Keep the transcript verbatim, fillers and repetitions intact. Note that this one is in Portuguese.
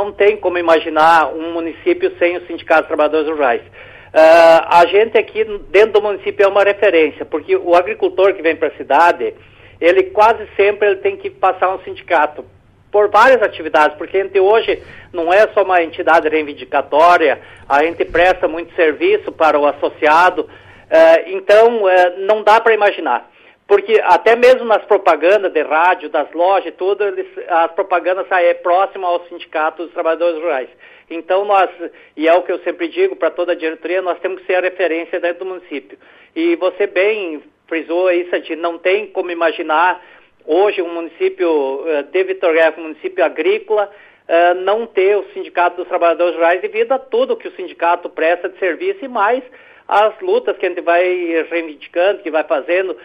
não tem como imaginar um município sem os sindicatos de trabalhadores rurais. Uh, a gente aqui dentro do município é uma referência, porque o agricultor que vem para a cidade, ele quase sempre ele tem que passar um sindicato por várias atividades, porque a gente hoje não é só uma entidade reivindicatória, a gente presta muito serviço para o associado, uh, então uh, não dá para imaginar. Porque até mesmo nas propagandas de rádio, das lojas e tudo, eles, as propagandas saem próximas aos sindicatos dos trabalhadores rurais. Então nós, e é o que eu sempre digo para toda a diretoria, nós temos que ser a referência dentro do município. E você bem frisou isso, de não tem como imaginar hoje um município de Vitória, um município agrícola, não ter o sindicato dos trabalhadores rurais devido a tudo que o sindicato presta de serviço e mais as lutas que a gente vai reivindicando, que vai fazendo.